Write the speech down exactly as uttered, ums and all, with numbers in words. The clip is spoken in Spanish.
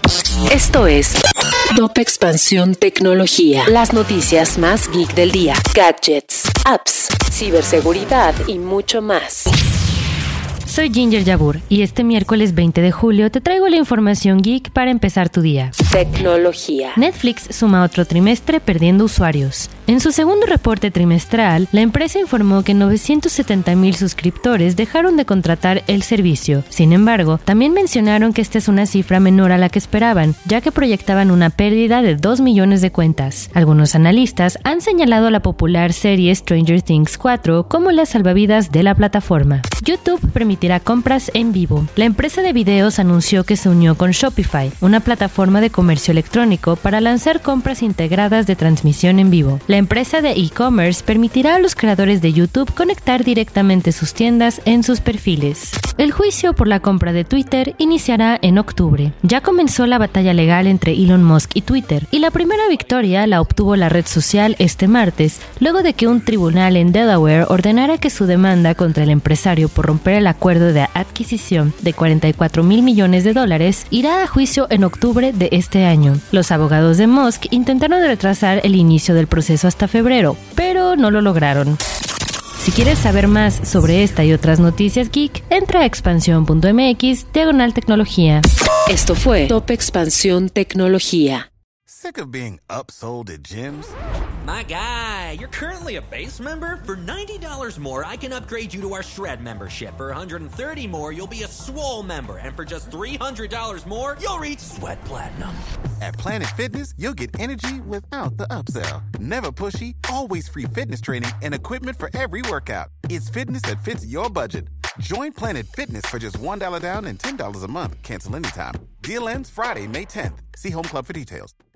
Esto es Top Expansión Tecnología. Las noticias más geek del día. Gadgets, apps, ciberseguridad y mucho más. Soy Ginger Yabur y este miércoles veinte de julio te traigo la información geek para empezar tu día. Tecnología. Netflix suma otro trimestre perdiendo usuarios. En su segundo reporte trimestral, la empresa informó que novecientos setenta mil suscriptores dejaron de contratar el servicio. Sin embargo, también mencionaron que esta es una cifra menor a la que esperaban, ya que proyectaban una pérdida de dos millones de cuentas. Algunos analistas han señalado la popular serie Stranger Things cuatro como la salvavidas de la plataforma. YouTube permitirá compras en vivo. La empresa de videos anunció que se unió con Shopify, una plataforma de comercio electrónico para lanzar compras integradas de transmisión en vivo. La empresa de e-commerce permitirá a los creadores de YouTube conectar directamente sus tiendas en sus perfiles. El juicio por la compra de Twitter iniciará en octubre. Ya comenzó la batalla legal entre Elon Musk y Twitter, y la primera victoria la obtuvo la red social este martes, luego de que un tribunal en Delaware ordenara que su demanda contra el empresario por romper el acuerdo de adquisición de cuarenta y cuatro mil millones de dólares irá a juicio en octubre de este año. Los abogados de Musk intentaron retrasar el inicio del proceso hasta febrero, pero no lo lograron. Si quieres saber más sobre esta y otras noticias geek, entra a expansión punto m x diagonal tecnología. Esto fue Top Expansión Tecnología. Sick of being upsold at gyms? My guy, you're currently a base member. For ninety dollars more, I can upgrade you to our Shred membership. For one hundred thirty dollars more, you'll be a Swole member. And for just three hundred dollars more, you'll reach Sweat Platinum. At Planet Fitness, you'll get energy without the upsell. Never pushy, always free fitness training and equipment for every workout. It's fitness that fits your budget. Join Planet Fitness for just one dollar down and ten dollars a month. Cancel anytime. Deal ends Friday, May tenth. See Home Club for details.